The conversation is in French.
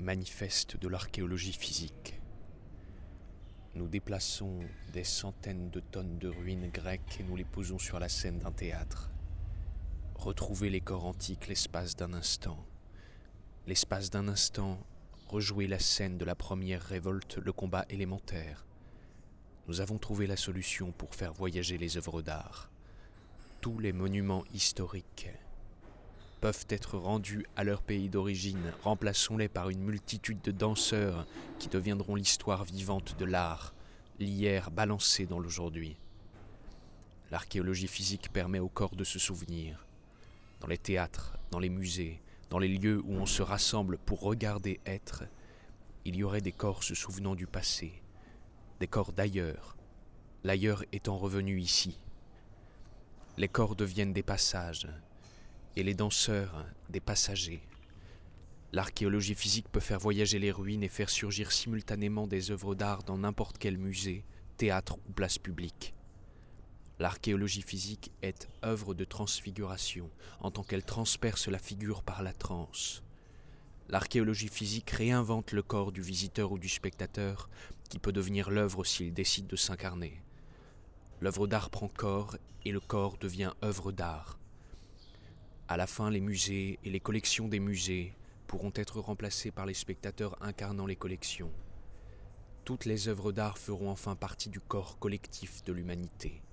Manifeste de l'archéologie physique. Nous déplaçons des centaines de tonnes de ruines grecques et nous les posons sur la scène d'un théâtre. Retrouver les corps antiques l'espace d'un instant. L'espace d'un instant, rejouer la scène de la première révolte, le combat élémentaire. Nous avons trouvé la solution pour faire voyager les œuvres d'art. Tous les monuments historiques peuvent être rendus à leur pays d'origine. Remplaçons-les par une multitude de danseurs qui deviendront l'histoire vivante de l'art, l'hier balancé dans l'aujourd'hui. L'archéologie physique permet au corps de se souvenir. Dans les théâtres, dans les musées, dans les lieux où on se rassemble pour regarder être, il y aurait des corps se souvenant du passé, des corps d'ailleurs, l'ailleurs étant revenu ici. Les corps deviennent des passages, et les danseurs des passagers. L'archéologie physique peut faire voyager les ruines et faire surgir simultanément des œuvres d'art dans n'importe quel musée, théâtre ou place publique. L'archéologie physique est œuvre de transfiguration, en tant qu'elle transperce la figure par la transe. L'archéologie physique réinvente le corps du visiteur ou du spectateur, qui peut devenir l'œuvre s'il décide de s'incarner. L'œuvre d'art prend corps et le corps devient œuvre d'art. À la fin, les musées et les collections des musées pourront être remplacés par les spectateurs incarnant les collections. Toutes les œuvres d'art feront enfin partie du corps collectif de l'humanité.